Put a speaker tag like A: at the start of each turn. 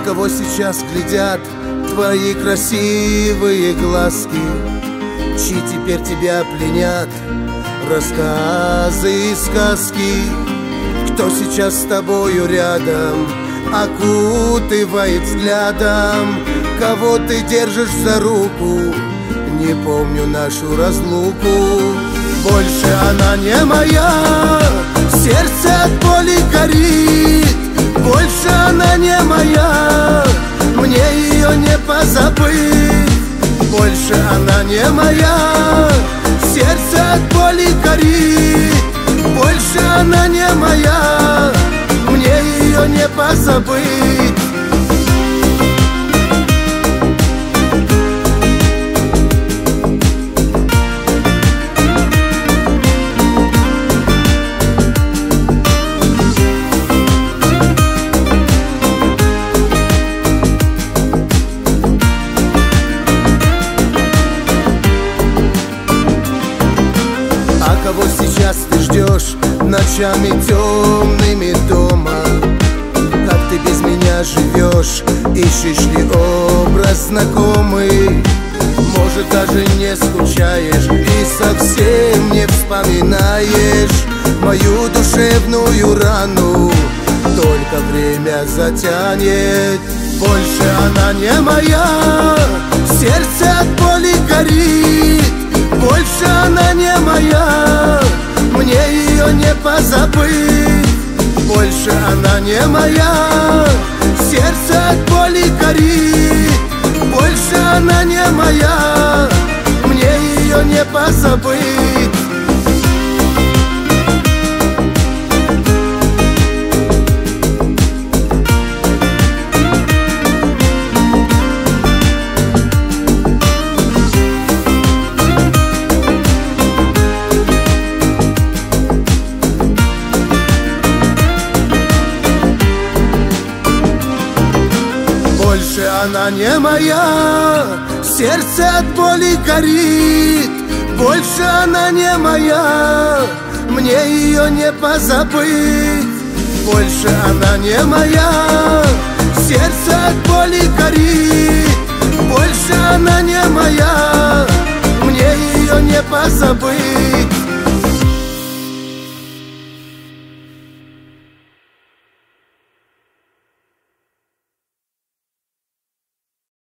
A: кого сейчас глядят твои красивые глазки, чьи теперь тебя пленят рассказы и сказки? Кто сейчас с тобою рядом окутывает взглядом? Кого ты держишь за руку? Не помню нашу разлуку. Больше она не моя, сердце от боли горит. Больше она не моя, мне ее не позабыть. Больше она не моя, сердце от боли горит. Больше она не моя, мне ее не позабыть. Кого сейчас ты ждешь ночами темными дома? Как ты без меня живешь? Ищешь ли образ знакомый? Может, даже не скучаешь и совсем не вспоминаешь мою душевную рану? Только время затянет. Больше она не моя, сердце от боли горит. Больше она не моя, мне ее не позабыть. Больше она не моя, сердце от боли горит. Больше она не моя, мне ее не позабыть. Больше она не моя, сердце от боли горит. Больше она не моя, мне ее не позабыть. Больше она не моя, сердце от боли горит. Больше она не моя, мне ее не позабыть.